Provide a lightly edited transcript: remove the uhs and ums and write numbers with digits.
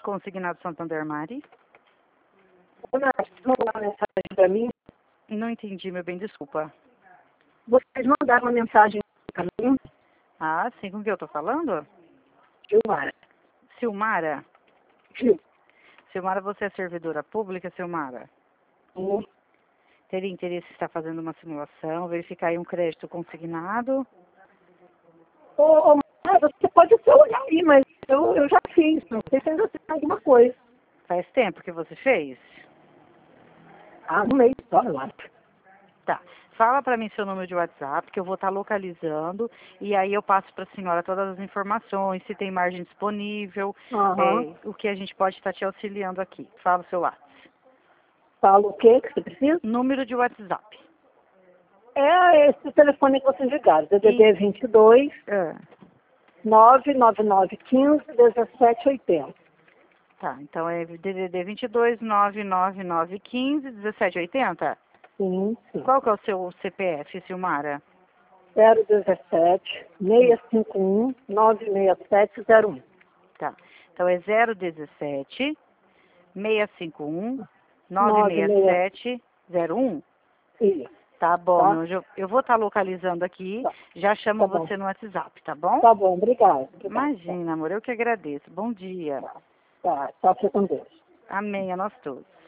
Consignado Santander Mari. Ana, vocês mandaram uma mensagem para mim? Não entendi, meu bem, desculpa. Vocês mandaram uma mensagem para mim? Ah, sim, com quem eu tô falando? Gilmara. Silmara? Gil. Silmara, você é servidora pública, Silmara? Sim. Teria interesse em estar fazendo uma simulação, verificar aí um crédito consignado? Você pode até olhar aí, mas eu já fiz. Não sei se ainda tem alguma coisa. Faz tempo que você fez? Ah, no mês só, eu acho. Tá. Fala para mim seu número de WhatsApp, que eu vou estar localizando, e aí eu passo para a senhora todas as informações, se tem margem disponível, Aham. o que a gente pode estar te auxiliando aqui. Fala o seu WhatsApp. Fala o quê que você precisa? Número de WhatsApp. É esse telefone que vocês ligaram, DDD 22 Ah, 99915 1780. tá, então é DDD 22 99915 1780? Sim, sim. Qual que é o seu CPF, Silmara? 017 651 96701. Tá, então é 017 651 96. 96701. Isso, Tá bom, tá? meu anjo. Eu vou estar localizando aqui, Tá, já chamo tá bom. você no WhatsApp, tá bom? Tá bom, obrigado. Imagina, amor, eu que agradeço. Bom dia. Tá, fica com Deus. Amém a nós todos.